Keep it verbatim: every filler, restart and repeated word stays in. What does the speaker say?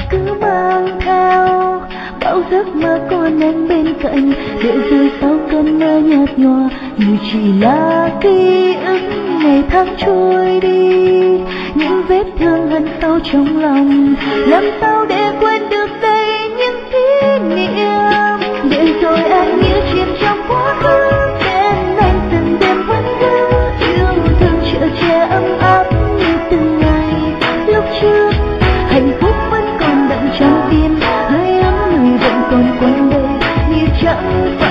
cứ mang theo bao giấc mơ còn em bên cạnh, để rồi sau cơn mơ nhạt nhòa như chỉ là ký ức ngày tháng trôi đi. Những vết thương hằn sâu trong lòng, làm sao để quên được đây những kỷ niệm. Để rồi anh như chìm trong quá khứ, bên anh từng đêm vẫn cứ yêu thương chở che ấm áp như từng ngày lúc trước. Hạnh phúc vẫn còn đậm trong tim, hơi ấm người vẫn còn quanh đây như chẳng